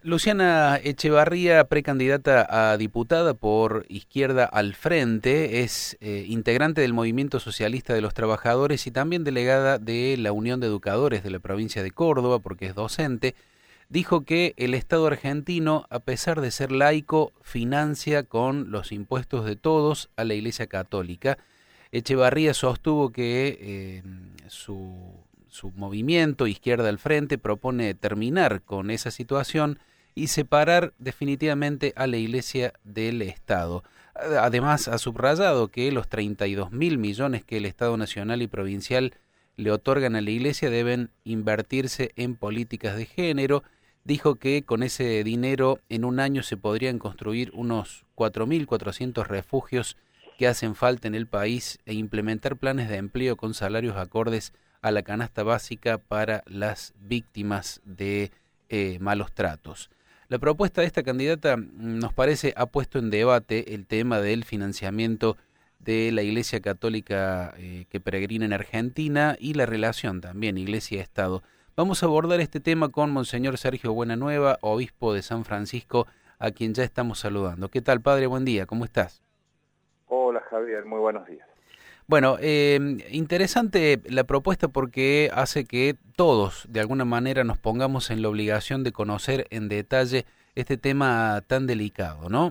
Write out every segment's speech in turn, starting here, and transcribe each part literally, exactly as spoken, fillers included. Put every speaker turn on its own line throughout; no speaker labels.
Luciana Echevarría, precandidata a diputada por Izquierda al Frente, es eh, integrante del Movimiento Socialista de los Trabajadores y también delegada de la Unión de Educadores de la provincia de Córdoba, porque es docente. Dijo que el Estado argentino, a pesar de ser laico, financia con los impuestos de todos a la Iglesia Católica. Echevarría sostuvo que eh, su, su movimiento, Izquierda al Frente, propone terminar con esa situación y separar definitivamente a la Iglesia del Estado. Además, ha subrayado que los treinta y dos mil millones que el Estado nacional y provincial le otorgan a la Iglesia deben invertirse en políticas de género. Dijo que con ese dinero en un año se podrían construir unos cuatro mil cuatrocientos refugios que hacen falta en el país e implementar planes de empleo con salarios acordes a la canasta básica para las víctimas de eh, malos tratos. La propuesta de esta candidata nos parece ha puesto en debate el tema del financiamiento de la Iglesia Católica eh, que peregrina en Argentina y la relación también Iglesia-Estado. Vamos a abordar este tema con Monseñor Sergio Buenanueva, obispo de San Francisco, a quien ya estamos saludando. ¿Qué tal, padre? Buen día, ¿cómo estás?
Hola, Javier, muy buenos días.
Bueno, eh, interesante la propuesta porque hace que todos, de alguna manera, nos pongamos en la obligación de conocer en detalle este tema tan delicado, ¿no?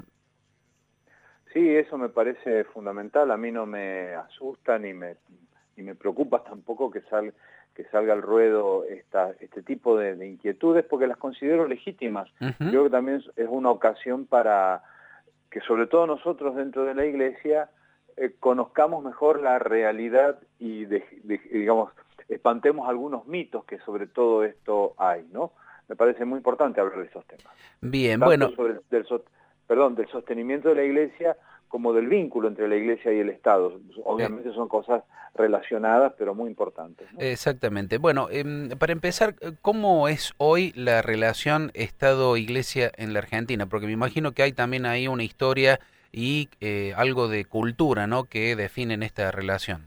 Sí, eso me parece fundamental. A mí no me asusta ni me, ni me preocupa tampoco que, sal, que salga al ruedo esta, este tipo de, de inquietudes, porque las considero legítimas.
Uh-huh.
Creo que también es una ocasión para que, sobre todo nosotros dentro de la Iglesia, eh, conozcamos mejor la realidad y, de, de, digamos, espantemos algunos mitos que sobre todo esto hay, ¿no? Me parece muy importante hablar de esos temas.
Bien,
Tanto
bueno.
sobre el, del, perdón, del sostenimiento de la Iglesia como del vínculo entre la Iglesia y el Estado. Obviamente eh, son cosas relacionadas, pero muy importantes, ¿no?
Exactamente. Bueno, eh, para empezar, ¿cómo es hoy la relación Estado-Iglesia en la Argentina? Porque me imagino que hay también ahí una historia y eh, algo de cultura, ¿no?, que definen esta relación.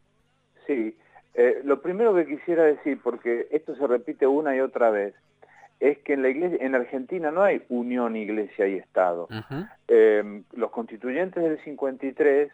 Sí. Eh, lo primero que quisiera decir, porque esto se repite una y otra vez, es que en la iglesia, en Argentina no hay unión Iglesia y Estado.
Uh-huh.
Eh, los constituyentes del cincuenta y tres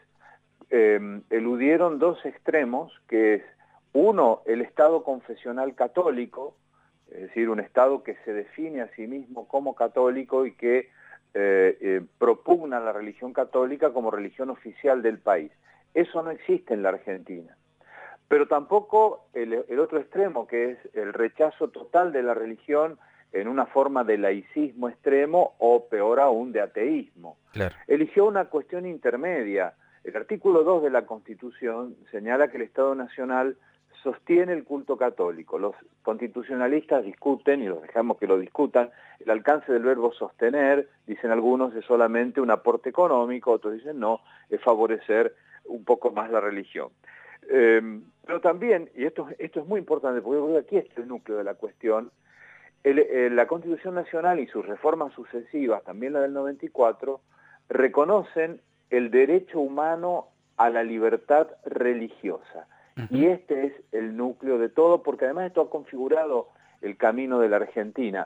eh, eludieron dos extremos, que es, uno, el Estado confesional católico, es decir, un Estado que se define a sí mismo como católico y que eh, eh, propugna la religión católica como religión oficial del país. Eso no existe en la Argentina. Pero tampoco el, el otro extremo, que es el rechazo total de la religión en una forma de laicismo extremo o, peor aún, de ateísmo.
Claro.
Eligió una cuestión intermedia. El artículo dos de la Constitución señala que el Estado Nacional sostiene el culto católico. Los constitucionalistas discuten, y los dejamos que lo discutan, el alcance del verbo sostener, dicen algunos, es solamente un aporte económico, otros dicen no, es favorecer un poco más la religión. Eh, pero también, y esto, esto es muy importante, porque aquí está el núcleo de la cuestión, el, el, la Constitución Nacional y sus reformas sucesivas, también la del noventa y cuatro, reconocen el derecho humano a la libertad religiosa. Uh-huh. Y este es el núcleo de todo, porque además esto ha configurado el camino de la Argentina.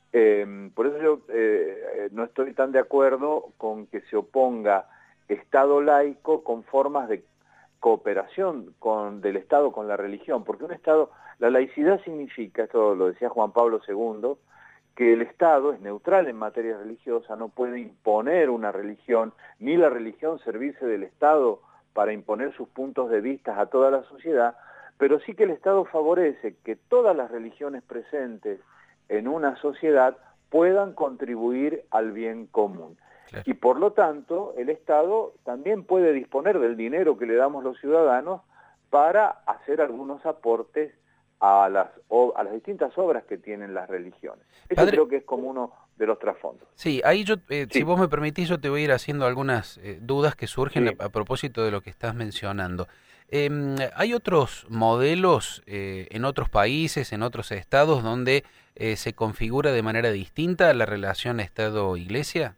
Eh, por eso yo eh, no estoy tan de acuerdo con que se oponga Estado laico con formas de cooperación con, del Estado con la religión, porque un Estado, la laicidad significa, esto lo decía Juan Pablo segundo, que el Estado es neutral en materia religiosa, no puede imponer una religión, ni la religión servirse del Estado para imponer sus puntos de vista a toda la sociedad, pero sí que el Estado favorece que todas las religiones presentes en una sociedad puedan contribuir al bien común. Claro. Y por lo tanto, el Estado también puede disponer del dinero que le damos los ciudadanos para hacer algunos aportes a las, a las distintas obras que tienen las religiones. Eso Padre, creo que es como uno de los trasfondos.
Sí, ahí yo, eh,
sí.
si vos me permitís, yo te voy a ir haciendo algunas eh, dudas que surgen sí. a, a propósito de lo que estás mencionando. Eh, ¿Hay otros modelos eh, en otros países, en otros estados, donde eh, se configura de manera distinta la relación Estado-Iglesia?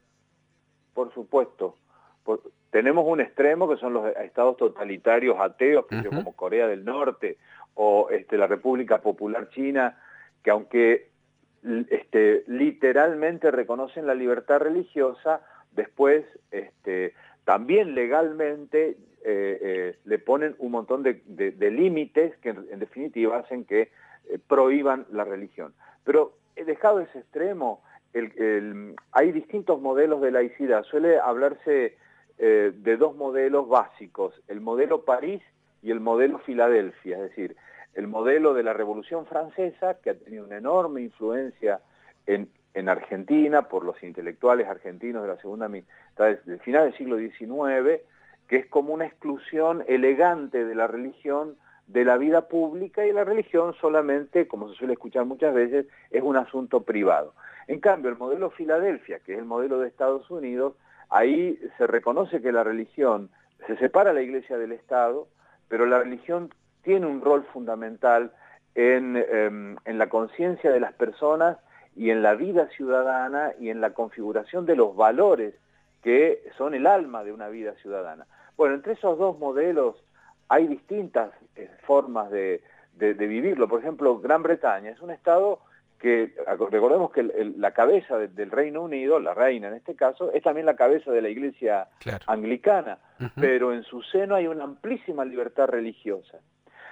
Por supuesto. Por, tenemos un extremo que son los estados totalitarios ateos, que uh-huh. como Corea del Norte o este, la República Popular China, que aunque este, literalmente reconocen la libertad religiosa, después este, también legalmente eh, eh, le ponen un montón de, de, de límites que en, en definitiva hacen que eh, prohíban la religión. Pero he dejado ese extremo, el, el, hay distintos modelos de laicidad, suele hablarse eh, de dos modelos básicos, el modelo París y el modelo Filadelfia, es decir, el modelo de la Revolución Francesa, que ha tenido una enorme influencia en, en Argentina por los intelectuales argentinos de la segunda mitad del final del siglo diecinueve, que es como una exclusión elegante de la religión de la vida pública, y la religión solamente, como se suele escuchar muchas veces, es un asunto privado. En cambio, el modelo Filadelfia, que es el modelo de Estados Unidos, ahí se reconoce que la religión, se separa la Iglesia del Estado, pero la religión tiene un rol fundamental en, eh, en la conciencia de las personas y en la vida ciudadana y en la configuración de los valores que son el alma de una vida ciudadana. Bueno, entre esos dos modelos hay distintas eh, formas de, de, de vivirlo. Por ejemplo, Gran Bretaña es un estado que, recordemos que el, el, la cabeza de, del Reino Unido, la reina en este caso, es también la cabeza de la Iglesia claro. anglicana, uh-huh. pero en su seno hay una amplísima libertad religiosa.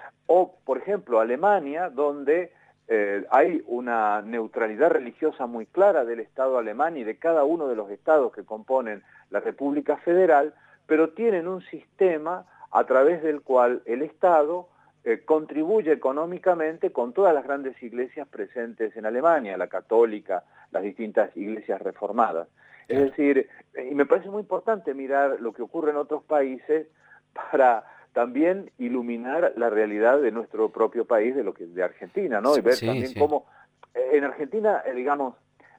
O, por ejemplo, Alemania, donde eh, hay una neutralidad religiosa muy clara del Estado alemán y de cada uno de los estados que componen la República Federal, pero tienen un sistema a través del cual el Estado eh, contribuye económicamente con todas las grandes iglesias presentes en Alemania, la católica, las distintas iglesias reformadas. Es decir, y me parece muy importante mirar lo que ocurre en otros países para también iluminar la realidad de nuestro propio país, de lo que de Argentina, ¿no? Y ver sí, también sí. cómo eh, en Argentina, eh, digamos,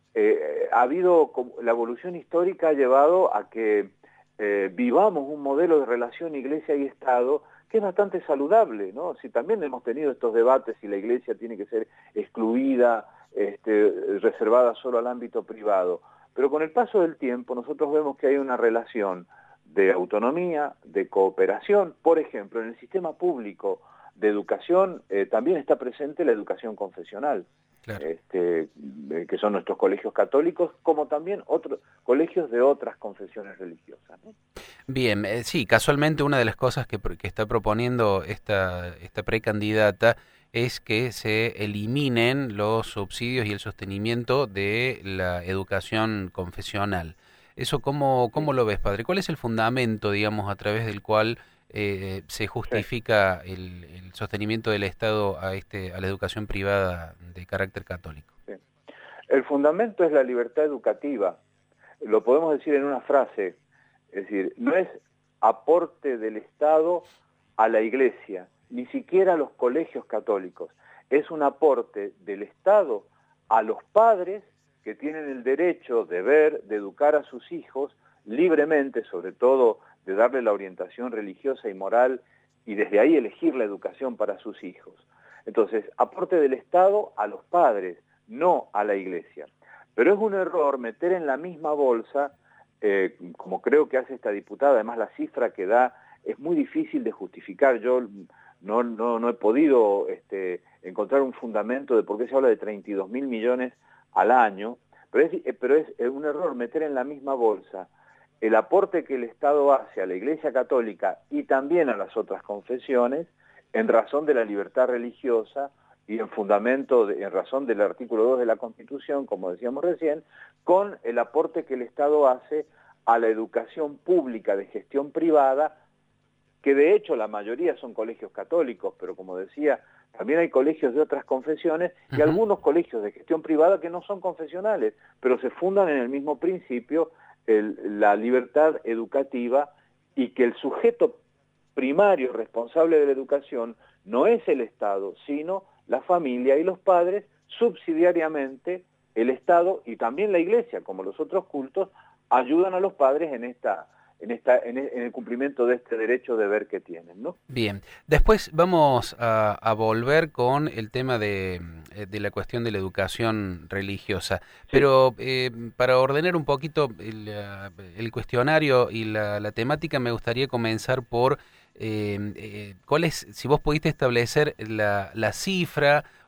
eh, ha habido, la evolución histórica ha llevado a que eh, vivamos un modelo de relación Iglesia y Estado que es bastante saludable, ¿no? Si también hemos tenido estos debates si la Iglesia tiene que ser excluida, este, reservada solo al ámbito privado, pero con el paso del tiempo nosotros vemos que hay una relación de autonomía, de cooperación. Por ejemplo, en el sistema público de educación eh, también está presente la educación confesional, claro. este, eh, que son nuestros colegios católicos, como también otros colegios de otras confesiones religiosas, ¿no?
Bien, eh, sí, casualmente una de las cosas que, que está proponiendo esta, esta precandidata es que se eliminen los subsidios y el sostenimiento de la educación confesional. ¿Eso cómo, cómo lo ves, padre? ¿Cuál es el fundamento, digamos, a través del cual eh, se justifica sí. el, el sostenimiento del Estado a, este, a la educación privada de carácter católico?
Sí. El fundamento es la libertad educativa. Lo podemos decir en una frase, es decir, no es aporte del Estado a la Iglesia, ni siquiera a los colegios católicos. Es un aporte del Estado a los padres que tienen el derecho, deber de educar a sus hijos libremente, sobre todo de darle la orientación religiosa y moral y desde ahí elegir la educación para sus hijos. Entonces, aporte del Estado a los padres, no a la Iglesia. Pero es un error meter en la misma bolsa, eh, como creo que hace esta diputada, además la cifra que da es muy difícil de justificar. Yo no, no, no he podido este, encontrar un fundamento de por qué se habla de treinta y dos mil millones al año, pero es, pero es un error meter en la misma bolsa el aporte que el Estado hace a la Iglesia Católica y también a las otras confesiones en razón de la libertad religiosa y en fundamento, de, en razón del artículo dos de la Constitución, como decíamos recién, con el aporte que el Estado hace a la educación pública de gestión privada, que de hecho la mayoría son colegios católicos, pero como decía, también hay colegios de otras confesiones y uh-huh. algunos colegios de gestión privada que no son confesionales, pero se fundan en el mismo principio, el, la libertad educativa, y que el sujeto primario responsable de la educación no es el Estado, sino la familia y los padres, subsidiariamente el Estado y también la Iglesia, como los otros cultos, ayudan a los padres en esta en esta en el cumplimiento de este derecho deber que tienen, ¿no?
Bien, después vamos a, a volver con el tema de, de la cuestión de la educación religiosa, sí. pero eh, para ordenar un poquito el, el cuestionario y la, la temática, me gustaría comenzar por eh, eh, cuál es, si vos pudiste establecer la, la cifra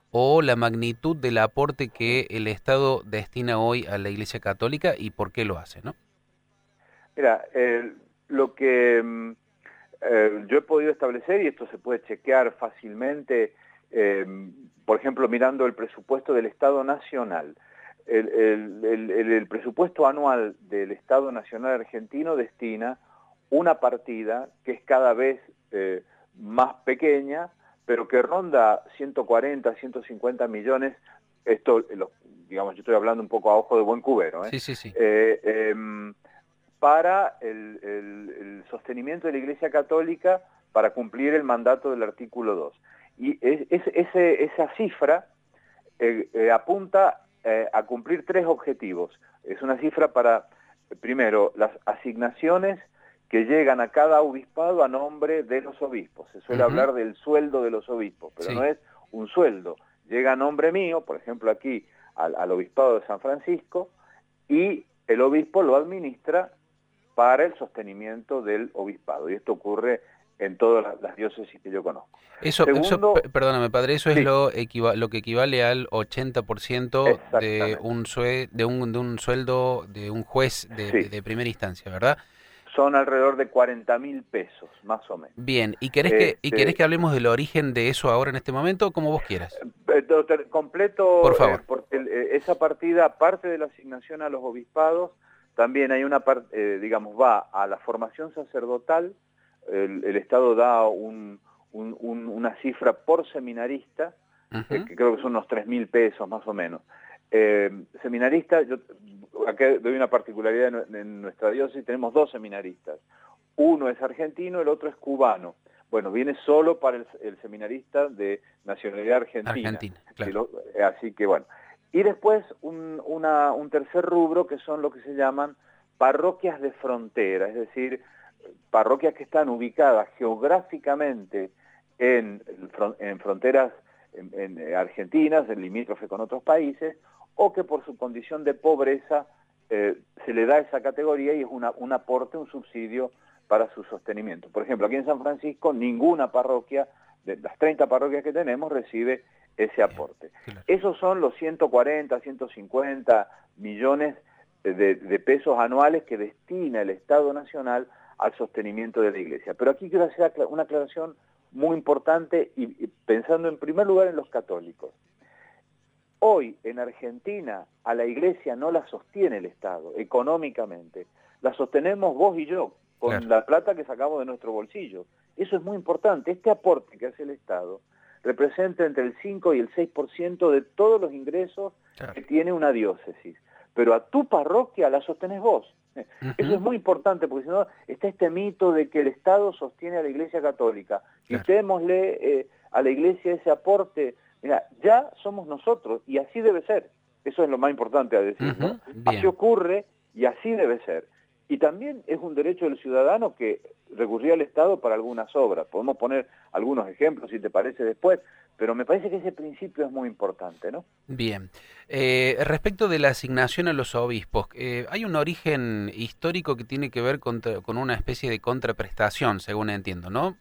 o la magnitud del aporte que el Estado destina hoy a la Iglesia Católica y por qué lo hace, ¿no?
Mira, eh, lo que mm, eh, yo he podido establecer, y esto se puede chequear fácilmente, eh, por ejemplo, mirando el presupuesto del Estado Nacional. El, el, el, el, el presupuesto anual del Estado Nacional argentino destina una partida que es cada vez eh, más pequeña, pero que ronda ciento cuarenta, ciento cincuenta millones. Esto, los, digamos, yo estoy hablando un poco a ojo de buen cubero, ¿eh?
Sí, sí, sí.
Eh, eh, para el, el, el sostenimiento de la Iglesia Católica para cumplir el mandato del artículo dos. Y es, es, ese, esa cifra eh, eh, apunta eh, a cumplir tres objetivos. Es una cifra para, primero, las asignaciones que llegan a cada obispado a nombre de los obispos. Se suele
Uh-huh.
hablar del sueldo de los obispos, pero
Sí.
no es un sueldo. Llega a nombre mío, por ejemplo aquí, al, al obispado de San Francisco, y el obispo lo administra para el sostenimiento del obispado. Y esto ocurre en todas las, las diócesis que yo conozco.
Eso,
Segundo,
eso, perdóname, padre, eso
sí,
es lo, equiva lo que equivale al ochenta por ciento de un, sue de, un, de un sueldo de un juez de,
sí,
de, de primera instancia, ¿verdad?
son alrededor de cuarenta mil pesos, más o menos.
Bien, ¿y querés, que, ¿y querés
Este,
que hablemos del origen de eso ahora en este momento o como vos quieras?
eh, doctor, completo,
Por
eh,
favor.
porque eh, esa partida, aparte de la asignación a los obispados, también hay una parte, eh, digamos, va a la formación sacerdotal. El, el Estado da un, un, un, una cifra por seminarista,
Uh-huh.
eh, que creo que son unos tres mil pesos más o menos. Eh, seminarista, yo acá doy una particularidad en, en nuestra diócesis, tenemos dos seminaristas. Uno es argentino, el otro es cubano. Bueno, viene solo para el, el seminarista de nacionalidad argentina.
Argentina, claro.
Si lo, así que bueno. Y después un, una, un tercer rubro que son lo que se llaman parroquias de frontera, es decir, parroquias que están ubicadas geográficamente en, en fronteras en, en argentinas, en limítrofe con otros países, o que por su condición de pobreza eh, se le da esa categoría y es una, un aporte, un subsidio para su sostenimiento. Por ejemplo, aquí en San Francisco ninguna parroquia, de las treinta parroquias que tenemos, recibe ese aporte.
Claro.
Esos son los ciento cuarenta, ciento cincuenta millones de, de pesos anuales que destina el Estado Nacional al sostenimiento de la Iglesia. Pero aquí quiero hacer una aclaración muy importante y, y pensando en primer lugar en los católicos. Hoy en Argentina a la Iglesia no la sostiene el Estado económicamente, la sostenemos vos y yo con claro. la plata que sacamos de nuestro bolsillo. Eso es muy importante. Este aporte que hace el Estado representa entre el cinco y el seis por ciento de todos los ingresos claro. que tiene una diócesis. Pero a tu parroquia la sostenés vos. Uh-huh. Eso es muy importante, porque si no está este mito de que el Estado sostiene a la Iglesia Católica. Claro. Quitémosle eh, a la Iglesia ese aporte. Mira, ya somos nosotros, y así debe ser. Eso es lo más importante a decir, uh-huh. ¿no? Así ocurre, y así debe ser. Y también es un derecho del ciudadano que recurría al Estado para algunas obras. Podemos poner algunos ejemplos, si te parece, después, pero me parece que ese principio es muy importante, ¿no?
Bien. Eh, respecto de la asignación a los obispos, eh, hay un origen histórico que tiene que ver con, con una especie de contraprestación, según entiendo, ¿no?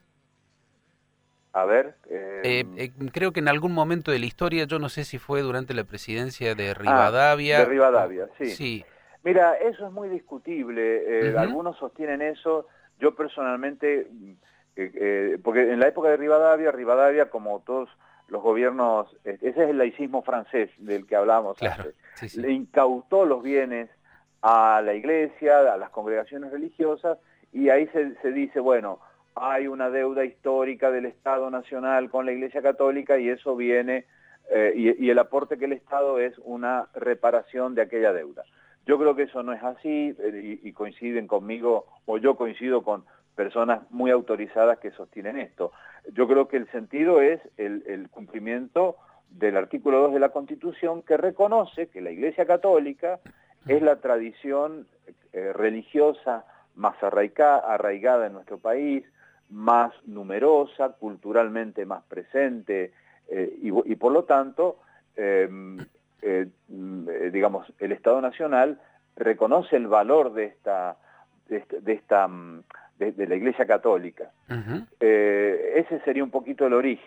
A ver... Eh...
Eh, eh, creo que en algún momento de la historia, yo no sé si fue durante la presidencia de Rivadavia.
Ah, de Rivadavia, sí.
Sí.
Mira, eso es muy discutible. Eh, uh-huh. Algunos sostienen eso. Yo personalmente, eh, eh, porque en la época de Rivadavia, Rivadavia, como todos los gobiernos, eh, ese es el laicismo francés del que hablábamos
claro.
antes,
Sí, sí.
le incautó los bienes a la iglesia, a las congregaciones religiosas, y ahí se, se dice, bueno, hay una deuda histórica del Estado Nacional con la Iglesia Católica y eso viene, eh, y, y el aporte que el Estado es una reparación de aquella deuda. Yo creo que eso no es así, eh, y, y coinciden conmigo, o yo coincido con personas muy autorizadas que sostienen esto. Yo creo que el sentido es el, el cumplimiento del artículo dos de la Constitución, que reconoce que la Iglesia Católica es la tradición eh, religiosa más arraiga, arraigada en nuestro país, más numerosa, culturalmente más presente, eh, y, y por lo tanto, eh, eh, digamos, el Estado Nacional reconoce el valor de esta, de esta, de, esta, de, de la Iglesia Católica. Uh-huh. eh, ese sería un poquito el origen.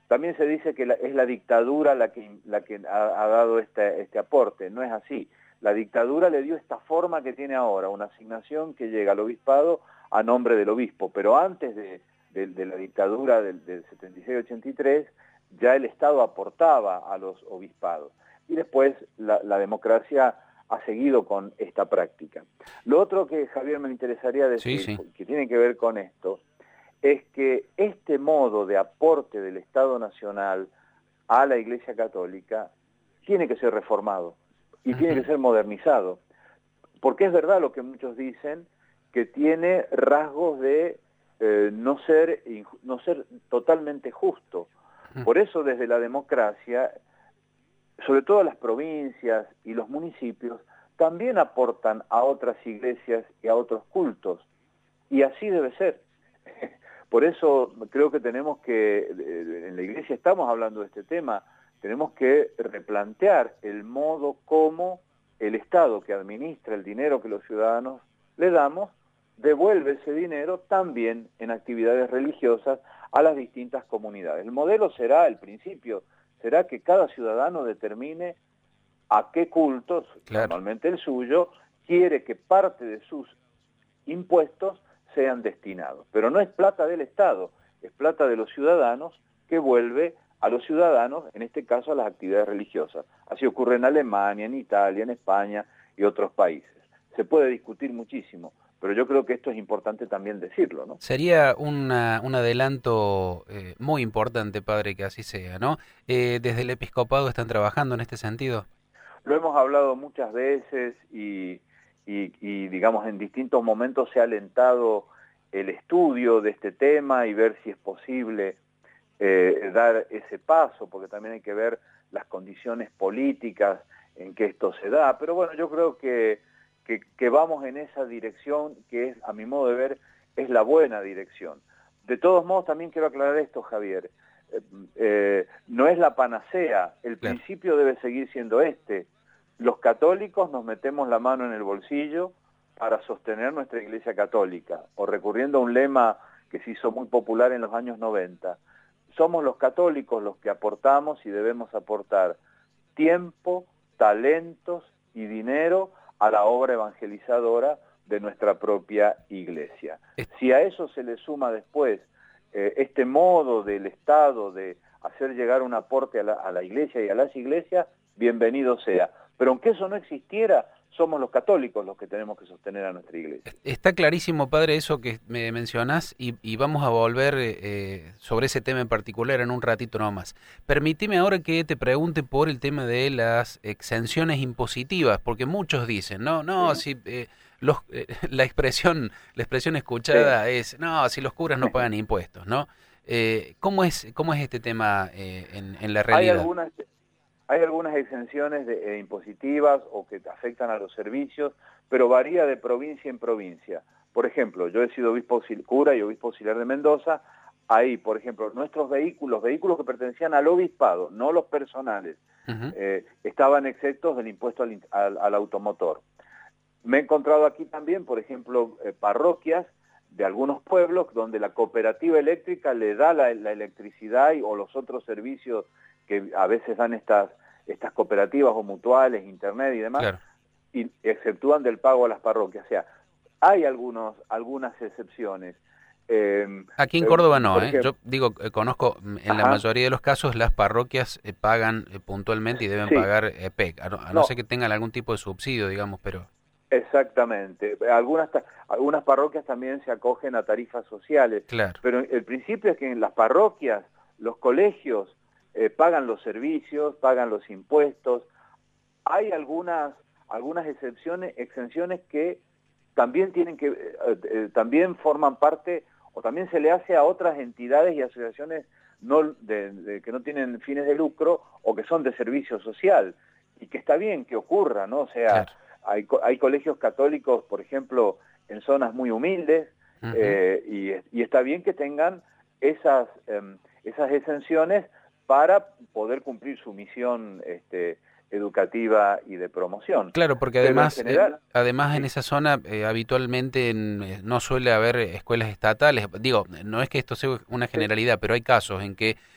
también se dice que la, es la dictadura la que, la que ha, ha dado este, este aporte. No es así. La dictadura le dio esta forma que tiene ahora, una asignación que llega al obispado a nombre del obispo, pero antes de, de, de la dictadura del, del setenta y seis ochenta y tres, ya el Estado aportaba a los obispados. Y después la, la democracia ha seguido con esta práctica. Lo otro que, Javier, me interesaría decir,
sí, sí.
que tiene que ver con esto, es que este modo de aporte del Estado Nacional a la Iglesia Católica tiene que ser reformado y uh-huh. tiene que ser modernizado, porque es verdad lo que muchos dicen, que tiene rasgos de eh, no ser, no ser totalmente justo. Uh-huh. Por eso desde la democracia, sobre todo las provincias y los municipios, también aportan a otras iglesias y a otros cultos, y así debe ser. Por eso creo que tenemos que, en la Iglesia estamos hablando de este tema, tenemos que replantear el modo como el Estado que administra el dinero que los ciudadanos le damos, devuelve ese dinero también en actividades religiosas a las distintas comunidades. El modelo será, el principio, será que cada ciudadano determine a qué cultos, claro. normalmente el suyo, quiere que parte de sus impuestos sean destinados. Pero no es plata del Estado, es plata de los ciudadanos que vuelve a los ciudadanos, en este caso a las actividades religiosas. Así ocurre en Alemania, en Italia, en España y otros países. Se puede discutir muchísimo, pero yo creo que esto es importante también decirlo, ¿no?
Sería una, un adelanto eh, muy importante, padre, que así sea, ¿no? Eh, ¿Desde el episcopado están trabajando en este sentido?
Lo hemos hablado muchas veces y, y, y, digamos, en distintos momentos se ha alentado el estudio de este tema y ver si es posible eh, dar ese paso, porque también hay que ver las condiciones políticas en que esto se da. Pero bueno, yo creo que, que, que vamos en esa dirección que es, a mi modo de ver, es la buena dirección. De todos modos, también quiero aclarar esto, Javier. Eh, eh, no es la panacea, el
Claro.
principio debe seguir siendo este. Los católicos nos metemos la mano en el bolsillo para sostener nuestra Iglesia Católica, o recurriendo a un lema que se hizo muy popular en los años noventa, somos los católicos los que aportamos y debemos aportar tiempo, talentos y dinero a la obra evangelizadora de nuestra propia Iglesia. Si a eso se le suma después eh, este modo del Estado de hacer llegar un aporte a la, a la Iglesia y a las iglesias, bienvenido sea. Pero aunque eso no existiera, somos los católicos los que tenemos que sostener a nuestra Iglesia.
Está clarísimo, padre, eso que me mencionás, y, y vamos a volver eh, sobre ese tema en particular en un ratito nomás. Permíteme ahora que te pregunte por el tema de las exenciones impositivas, porque muchos dicen, no, no, ¿sí? si eh, los, eh, la expresión la expresión escuchada sí. es, no, si los curas no pagan impuestos, ¿no? Eh, ¿cómo es cómo es este tema eh, en, en la realidad?
Hay algunas... Hay algunas exenciones de, eh, impositivas o que afectan a los servicios, pero varía de provincia en provincia. Por ejemplo, yo he sido obispo cura y obispo auxiliar de Mendoza. Ahí, por ejemplo, nuestros vehículos, vehículos que pertenecían al obispado, no los personales, uh-huh. eh, estaban exentos del impuesto al, al, al automotor. Me he encontrado aquí también, por ejemplo, eh, parroquias de algunos pueblos donde la cooperativa eléctrica le da la, la electricidad y, o los otros servicios que a veces dan estas, estas cooperativas o mutuales, internet y demás, claro. y exceptúan del pago a las parroquias. O sea, hay algunos, algunas excepciones.
Eh, Aquí en Córdoba no, ¿eh? Yo digo, eh, conozco, en Ajá. la mayoría de los casos las parroquias eh, pagan eh, puntualmente y deben sí. pagar eh, P E C, a no, a no, no ser que tengan algún tipo de subsidio, digamos, pero...
Exactamente. Algunas, algunas parroquias también se acogen a tarifas sociales,
claro.
pero el principio es que en las parroquias, los colegios, Eh, pagan los servicios, pagan los impuestos. Hay algunas algunas excepciones, exenciones que también tienen que eh, eh, también forman parte o también se le hace a otras entidades y asociaciones no de, de, que no tienen fines de lucro o que son de servicio social, y que está bien que ocurra, ¿no? O sea, claro. hay hay colegios católicos, por ejemplo, en zonas muy humildes, uh-huh. eh, y, y está bien que tengan esas eh, esas exenciones para poder cumplir su misión este, educativa y de promoción.
Claro, porque además, general, eh, además sí. en esa zona eh, habitualmente en, eh, no suele haber escuelas estatales. Digo, no es que esto sea una generalidad, sí. pero hay casos en que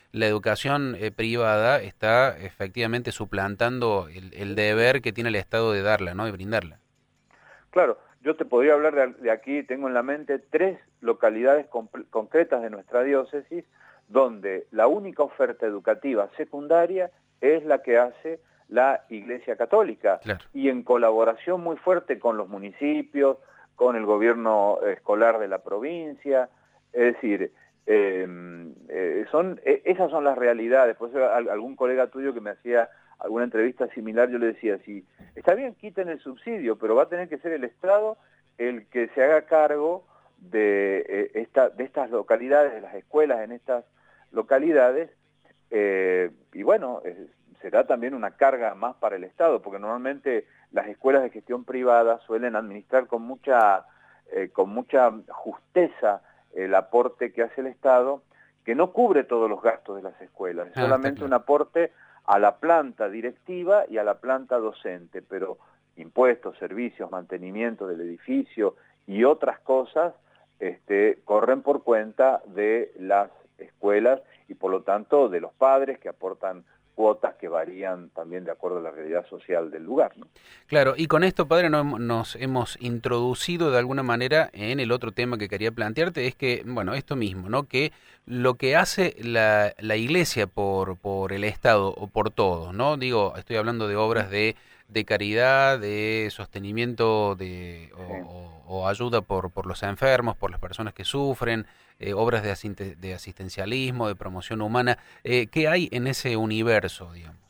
la educación eh, privada está efectivamente suplantando el, el deber que tiene el Estado de darla, ¿no? De brindarla.
Claro, yo te podría hablar de, de aquí, tengo en la mente tres localidades concretas de nuestra diócesis donde la única oferta educativa secundaria es la que hace la Iglesia Católica,
Claro.
y en colaboración muy fuerte con los municipios, con el gobierno escolar de la provincia, es decir, eh, eh, son, eh, esas son las realidades. Por eso algún colega tuyo que me hacía alguna entrevista similar, yo le decía, sí, está bien, quiten el subsidio, pero va a tener que ser el Estado el que se haga cargo de, eh, esta, de estas localidades, de las escuelas en estas localidades, eh, y bueno, eh, será también una carga más para el Estado, porque normalmente las escuelas de gestión privada suelen administrar con mucha, eh, con mucha justeza el aporte que hace el Estado, que no cubre todos los gastos de las escuelas, es
Ah,
solamente
claro.
un aporte a la planta directiva y a la planta docente, pero impuestos, servicios, mantenimiento del edificio y otras cosas este, corren por cuenta de las escuelas y por lo tanto de los padres, que aportan cuotas que varían también de acuerdo a la realidad social del lugar, ¿no?
Claro, y con esto, padre, no- nos hemos introducido de alguna manera en el otro tema que quería plantearte, es que, bueno, esto mismo, ¿no? Que lo que hace la, la Iglesia por, por el Estado o por todos, ¿no? Digo, estoy hablando de obras de, de caridad, de sostenimiento de, o,
Sí.
o- o ayuda por, por los enfermos, por las personas que sufren, eh, obras de, asinte- de asistencialismo, de promoción humana. Eh, ¿qué hay en ese universo, digamos?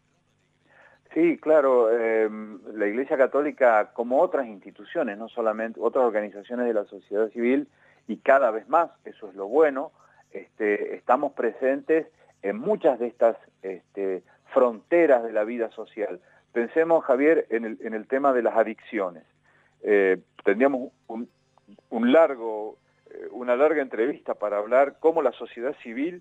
Sí, claro, eh, la Iglesia Católica, como otras instituciones, no solamente otras organizaciones de la sociedad civil, y cada vez más, eso es lo bueno, este, estamos presentes en muchas de estas este, fronteras de la vida social. Pensemos, Javier, en el, en el tema de las adicciones. Eh, tendríamos un, un largo, eh, una larga entrevista para hablar cómo la sociedad civil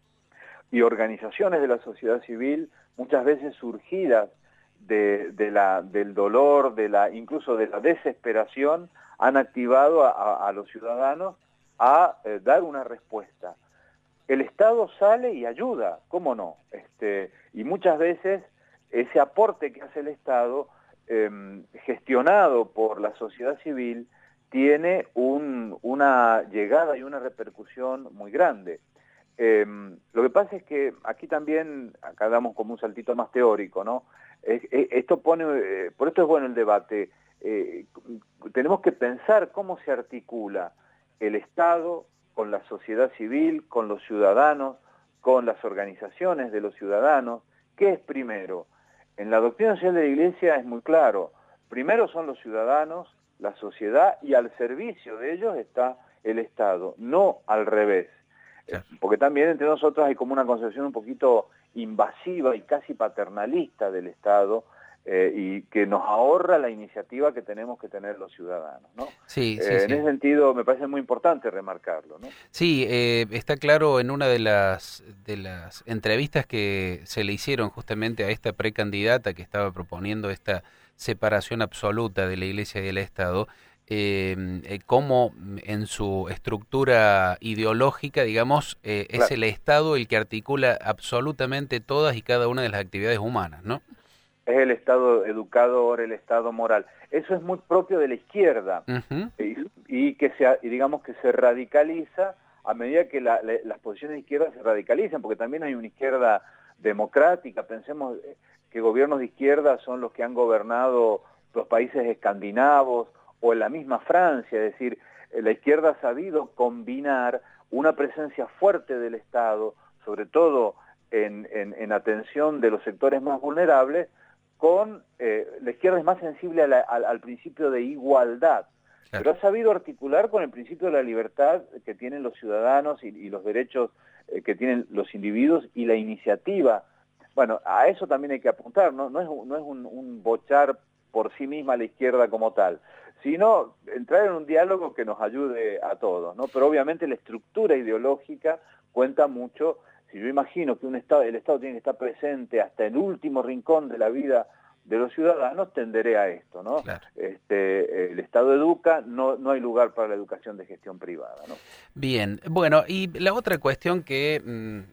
y organizaciones de la sociedad civil, muchas veces surgidas de, de la, del dolor, de la, incluso de la desesperación, han activado a, a, a los ciudadanos a eh, dar una respuesta. El Estado sale y ayuda, ¿cómo no? Este, y muchas veces ese aporte que hace el Estado, eh, gestionado por la sociedad civil, tiene un, una llegada y una repercusión muy grande. Eh, lo que pasa es que aquí también, acá damos como un saltito más teórico, ¿no? Eh, eh, esto pone, eh, por esto es bueno el debate, eh, tenemos que pensar cómo se articula el Estado con la sociedad civil, con los ciudadanos, con las organizaciones de los ciudadanos. ¿Qué es primero? En la doctrina social de la Iglesia es muy claro, primero son los ciudadanos, la sociedad, y al servicio de ellos está el Estado, no al revés.
Claro.
Porque también entre nosotros hay como una concepción un poquito invasiva y casi paternalista del Estado, eh, y que nos ahorra la iniciativa que tenemos que tener los ciudadanos, ¿no?
Sí,
Eh,
sí,
en
sí.
ese sentido me parece muy importante remarcarlo, ¿no?
Sí, eh, está claro en una de las de las entrevistas que se le hicieron justamente a esta precandidata que estaba proponiendo esta separación absoluta de la Iglesia y del Estado, eh, eh, cómo en su estructura ideológica, digamos, eh, es
Claro.
el Estado el que articula absolutamente todas y cada una de las actividades humanas, ¿no?
Es el Estado educador, el Estado moral. Eso es muy propio de la izquierda,
Ujú.
y, y que se, y digamos que se radicaliza a medida que la, la, las posiciones de izquierda se radicalizan, porque también hay una izquierda democrática. Pensemos que gobiernos de izquierda son los que han gobernado los países escandinavos o en la misma Francia, es decir, la izquierda ha sabido combinar una presencia fuerte del Estado, sobre todo en, en, en atención de los sectores más vulnerables, con eh, la izquierda es más sensible a la, al, al principio de igualdad,
Claro.
pero ha sabido articular con el principio de la libertad que tienen los ciudadanos y, y los derechos eh, que tienen los individuos y la iniciativa. Bueno, a eso también hay que apuntar, no, no es, no es un, un bochar por sí misma a la izquierda como tal, sino entrar en un diálogo que nos ayude a todos, ¿no? Pero obviamente la estructura ideológica cuenta mucho. Si yo imagino que un Estado, el Estado tiene que estar presente hasta el último rincón de la vida de los ciudadanos, tenderé a esto, ¿no?
Claro.
Este, el Estado educa, no, no hay lugar para la educación de gestión privada, ¿no?
Bien, bueno, y la otra cuestión que mm, eh,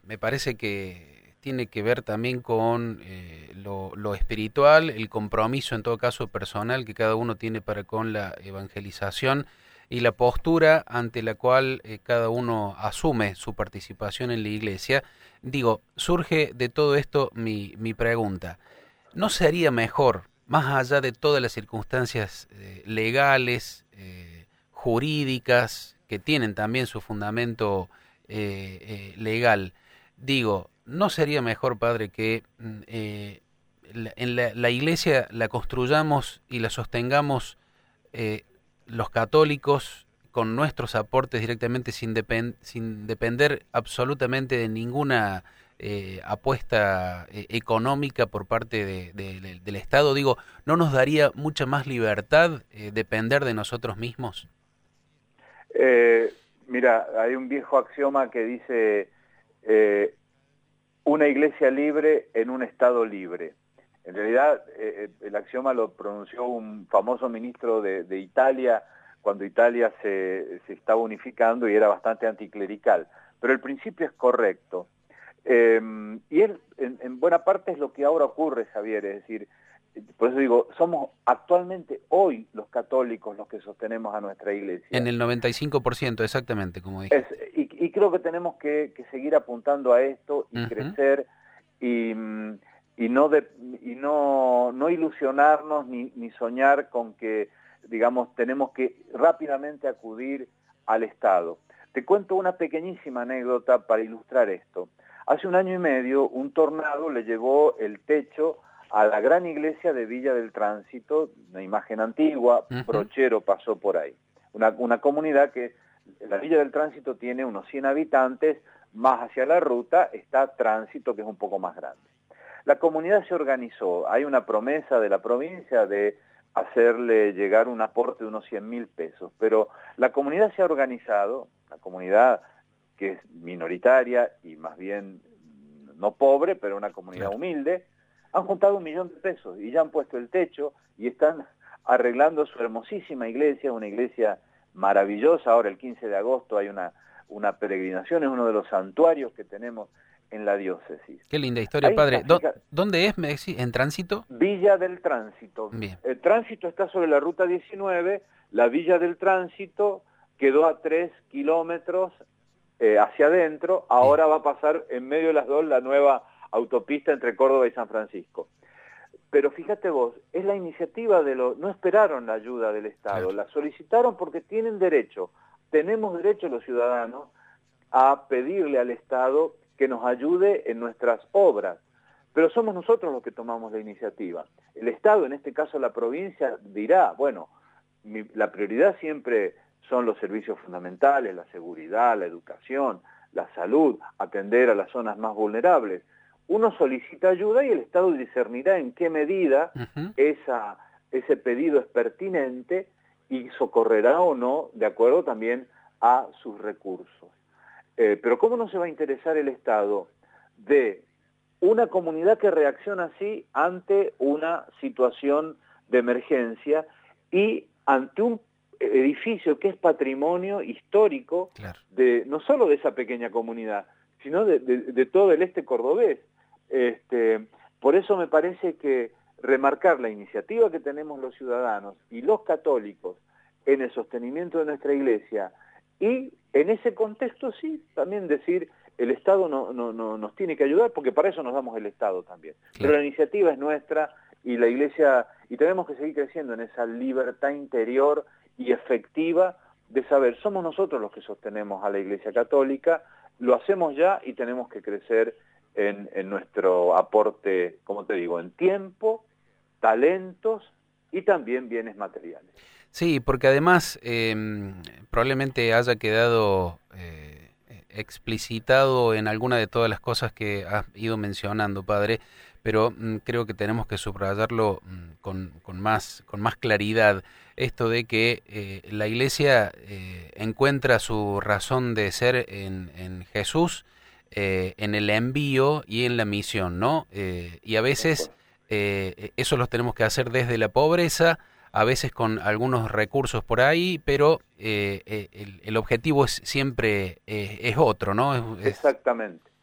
me parece que tiene que ver también con eh, lo, lo espiritual, el compromiso en todo caso personal que cada uno tiene para con la evangelización y la postura ante la cual eh, cada uno asume su participación en la iglesia. Digo, surge de todo esto mi, mi pregunta. ¿No sería mejor, más allá de todas las circunstancias eh, legales, eh, jurídicas, que tienen también su fundamento eh, eh, legal, digo, ¿no sería mejor, padre, que eh, la, en la, la iglesia la construyamos y la sostengamos eh, los católicos con nuestros aportes directamente sin, depend, sin depender absolutamente de ninguna eh, apuesta eh, económica por parte de, de, de, del Estado? Digo, ¿no nos daría mucha más libertad eh, depender de nosotros mismos?
Eh, mira, hay un viejo axioma que dice eh, una iglesia libre en un Estado libre. En realidad, eh, el axioma lo pronunció un famoso ministro de, de Italia cuando Italia se, se estaba unificando y era bastante anticlerical. Pero el principio es correcto. Eh, y él, en, en buena parte es lo que ahora ocurre, Javier, es decir, por eso digo, somos actualmente hoy los católicos los que sostenemos a nuestra iglesia.
En el noventa y cinco por ciento, exactamente, como dije.
Es, y, y creo que tenemos que, que seguir apuntando a esto y uh-huh. crecer y, y, no, de, y no, no ilusionarnos ni, ni soñar con que, digamos, tenemos que rápidamente acudir al Estado. Te cuento una pequeñísima anécdota para ilustrar esto. Hace un año y medio un tornado le llevó el techo a la gran iglesia de Villa del Tránsito, una imagen antigua, uh-huh. Brochero pasó por ahí. Una, una comunidad que, la Villa del Tránsito tiene unos cien habitantes, más hacia la ruta está Tránsito, que es un poco más grande. La comunidad se organizó, hay una promesa de la provincia de hacerle llegar un aporte de unos cien mil pesos, pero la comunidad se ha organizado, la comunidad que es minoritaria y más bien no pobre, pero una comunidad claro. humilde, han juntado un millón de pesos y ya han puesto el techo y están arreglando su hermosísima iglesia, una iglesia maravillosa. Ahora el quince de agosto hay una, una peregrinación, es uno de los santuarios que tenemos en la diócesis.
Qué linda historia, ahí padre. Fija... ¿Dónde es, me decís? ¿En Tránsito?
Villa del Tránsito.
Bien.
El Tránsito está sobre la ruta diecinueve, la Villa del Tránsito quedó a tres kilómetros eh, hacia adentro, ahora Bien. va a pasar en medio de las dos la nueva autopista entre Córdoba y San Francisco. Pero fíjate vos, es la iniciativa de los... No esperaron la ayuda del Estado, claro. la solicitaron porque tienen derecho, tenemos derecho los ciudadanos a pedirle al Estado que nos ayude en nuestras obras, pero somos nosotros los que tomamos la iniciativa. El Estado, en este caso la provincia, dirá, bueno, mi, la prioridad siempre son los servicios fundamentales, la seguridad, la educación, la salud, atender a las zonas más vulnerables. Uno solicita ayuda y el Estado discernirá en qué medida uh-huh. esa, ese pedido es pertinente y socorrerá o no, de acuerdo también a sus recursos. Eh, pero ¿cómo no se va a interesar el Estado de una comunidad que reacciona así ante una situación de emergencia y ante un edificio que es patrimonio histórico claro. de no solo de esa pequeña comunidad, sino de, de, de todo el este cordobés? Este, por eso me parece que remarcar la iniciativa que tenemos los ciudadanos y los católicos en el sostenimiento de nuestra iglesia y en ese contexto sí, también decir el Estado no, no, no nos tiene que ayudar porque para eso nos damos el Estado también. Claro. Pero la iniciativa es nuestra y la iglesia, y tenemos que seguir creciendo en esa libertad interior y efectiva de saber, somos nosotros los que sostenemos a la Iglesia Católica, lo hacemos ya y tenemos que crecer En, en nuestro aporte, como te digo, en tiempo, talentos y también bienes materiales.
Sí, porque además eh, probablemente haya quedado eh, explicitado en alguna de todas las cosas que has ido mencionando, padre, pero mm, creo que tenemos que subrayarlo mm, con, con, más, con más claridad, esto de que eh, la Iglesia eh, encuentra su razón de ser en, en Jesús, Eh, en el envío y en la misión, ¿no? Eh, y a veces eh, eso lo tenemos que hacer desde la pobreza, a veces con algunos recursos por ahí, pero eh, eh, el, el objetivo es siempre eh, es otro, ¿no? Es,
Exactamente.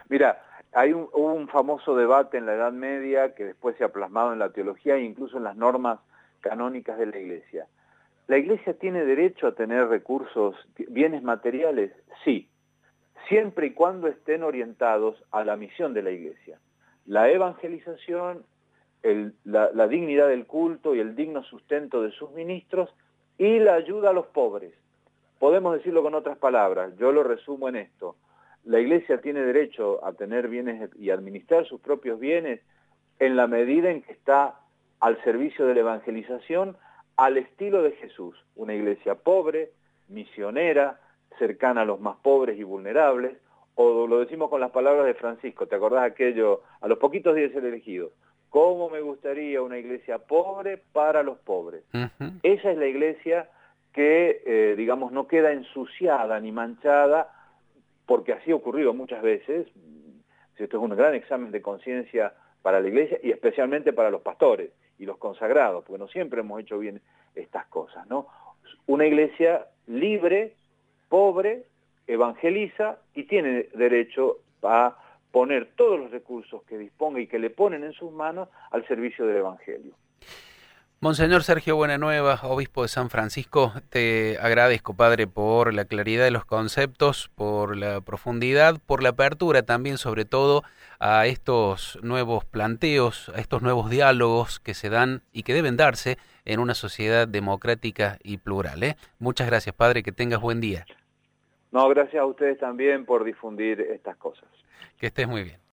Mira, hay un, hubo un famoso debate en la Edad Media que después se ha plasmado en la teología e incluso en las normas canónicas de la Iglesia. ¿La Iglesia tiene derecho a tener recursos, bienes materiales? Sí, siempre y cuando estén orientados a la misión de la Iglesia. La evangelización, el, la, la dignidad del culto y el digno sustento de sus ministros y la ayuda a los pobres. Podemos decirlo con otras palabras, yo lo resumo en esto. La Iglesia tiene derecho a tener bienes y administrar sus propios bienes en la medida en que está al servicio de la evangelización al estilo de Jesús. Una iglesia pobre, misionera, cercana a los más pobres y vulnerables, o lo decimos con las palabras de Francisco, ¿te acordás aquello? A los poquitos días de ser elegido. ¿Cómo me gustaría una iglesia pobre para los pobres? Uh-huh. Esa es la iglesia que, eh, digamos, no queda ensuciada ni manchada, porque así ha ocurrido muchas veces. Esto es un gran examen de conciencia para la iglesia y especialmente para los pastores y los consagrados, porque no siempre hemos hecho bien estas cosas, ¿no? Una iglesia libre, pobre, evangeliza y tiene derecho a poner todos los recursos que disponga y que le ponen en sus manos al servicio del evangelio.
Monseñor Sergio Buenanueva, obispo de San Francisco, te agradezco, padre, por la claridad de los conceptos, por la profundidad, por la apertura también, sobre todo, a estos nuevos planteos, a estos nuevos diálogos que se dan y que deben darse en una sociedad democrática y plural, ¿eh? Muchas gracias, padre, que tengas buen día.
No, gracias a ustedes también por difundir estas cosas.
Que estés muy bien.